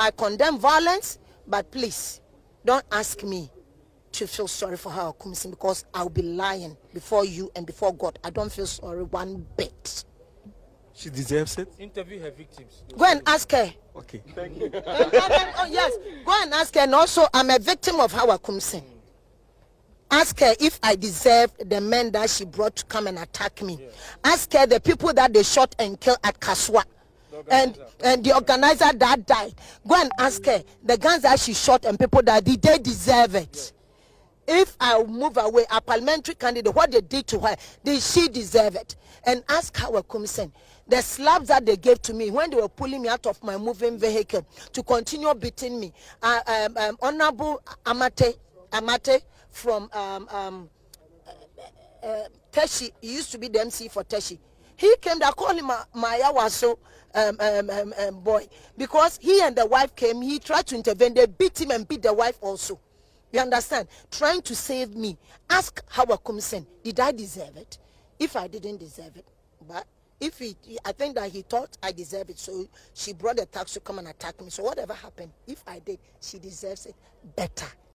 I condemn violence, but please don't ask me to feel sorry for her Kumsin, because I'll be lying before you and before God. I don't feel sorry one bit. She deserves it. Interview her victims. Go and ask her. Okay. Thank you. Oh, yes, go and ask her. And also, I'm a victim of Hawa Kumsin. Ask her if I deserve the men that she brought to come and attack me. Ask her the people that they shot and killed at Kaswa. And the organizer that died. Go and ask her the guns that she shot and people that did they deserve it? If I move away, a parliamentary candidate, what they did to her, did she deserve it? And ask Hawa Kumsin, the slabs that they gave to me when they were pulling me out of my moving vehicle to continue beating me. Honorable Amate from Teshi, he used to be the MC for Teshi. He came there, called him Maya Waso boy, because he and the wife came. He tried to intervene. They beat him and beat the wife also. You understand? Trying to save me. Ask Hawa Kumsin, did I deserve it? If I didn't deserve it, but if I think that he thought I deserve it, so she brought the tax to come and attack me. So whatever happened, if I did, she deserves it better.